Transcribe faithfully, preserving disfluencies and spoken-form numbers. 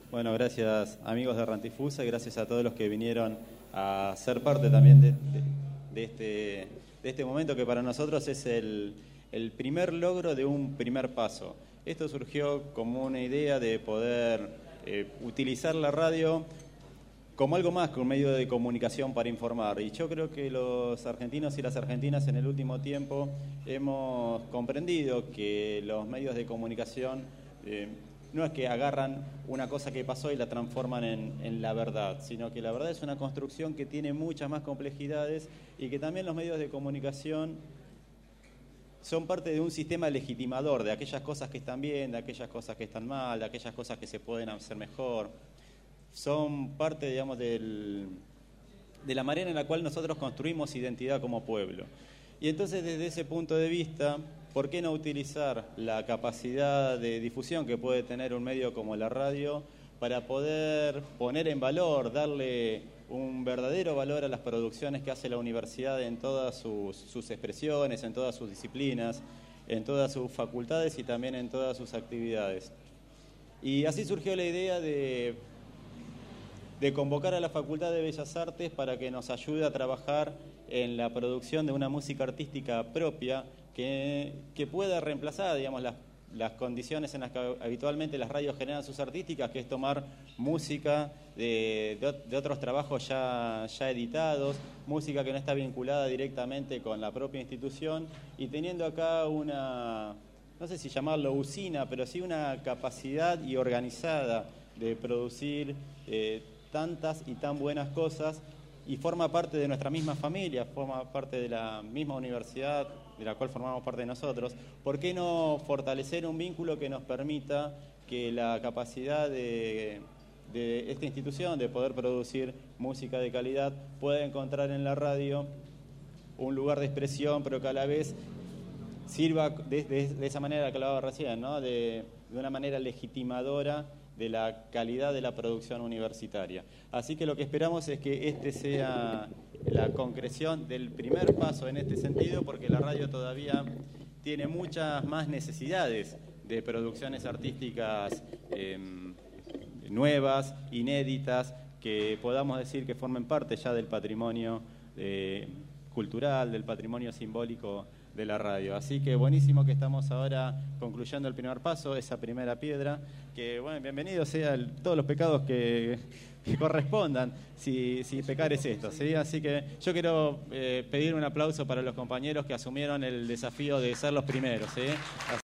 Bueno, gracias amigos de Rantifusa y gracias a todos los que vinieron a ser parte también de, de, de, este, de este momento que para nosotros es el, el primer logro de un primer paso. Esto surgió como una idea de poder eh, utilizar la radio como algo más que un medio de comunicación para informar. Y yo creo que los argentinos y las argentinas en el último tiempo hemos comprendido que los medios de comunicación eh, no es que agarran una cosa que pasó y la transforman en, en la verdad, sino que la verdad es una construcción que tiene muchas más complejidades y que también los medios de comunicación son parte de un sistema legitimador de aquellas cosas que están bien, de aquellas cosas que están mal, de aquellas cosas que se pueden hacer mejor. Son parte, digamos, del, de la manera en la cual nosotros construimos identidad como pueblo. Y entonces, desde ese punto de vista, ¿por qué no utilizar la capacidad de difusión que puede tener un medio como la radio para poder poner en valor, darle un verdadero valor a las producciones que hace la universidad en todas sus, sus expresiones, en todas sus disciplinas, en todas sus facultades y también en todas sus actividades? Y así surgió la idea de... de convocar a la Facultad de Bellas Artes para que nos ayude a trabajar en la producción de una música artística propia que, que pueda reemplazar, digamos, las, las condiciones en las que habitualmente las radios generan sus artísticas, que es tomar música de, de, de otros trabajos ya, ya editados, música que no está vinculada directamente con la propia institución, y teniendo acá una, no sé si llamarlo usina, pero sí una capacidad y organizada de producir eh, tantas y tan buenas cosas, y forma parte de nuestra misma familia, forma parte de la misma universidad de la cual formamos parte de nosotros. ¿Por qué no fortalecer un vínculo que nos permita que la capacidad de, de esta institución de poder producir música de calidad pueda encontrar en la radio un lugar de expresión, pero que a la vez sirva de, de, de esa manera que hablaba recién, ¿no? de, de una manera legitimadora de la calidad de la producción universitaria? Así que lo que esperamos es que este sea la concreción del primer paso en este sentido, porque la radio todavía tiene muchas más necesidades de producciones artísticas eh, nuevas, inéditas, que podamos decir que formen parte ya del patrimonio eh, cultural, del patrimonio simbólico de la radio. Así que buenísimo que estamos ahora concluyendo el primer paso, esa primera piedra, que bueno, bienvenido sea el, todos los pecados que, que correspondan, si, si pecar es esto, ¿sí? Así que yo quiero eh, pedir un aplauso para los compañeros que asumieron el desafío de ser los primeros, ¿sí?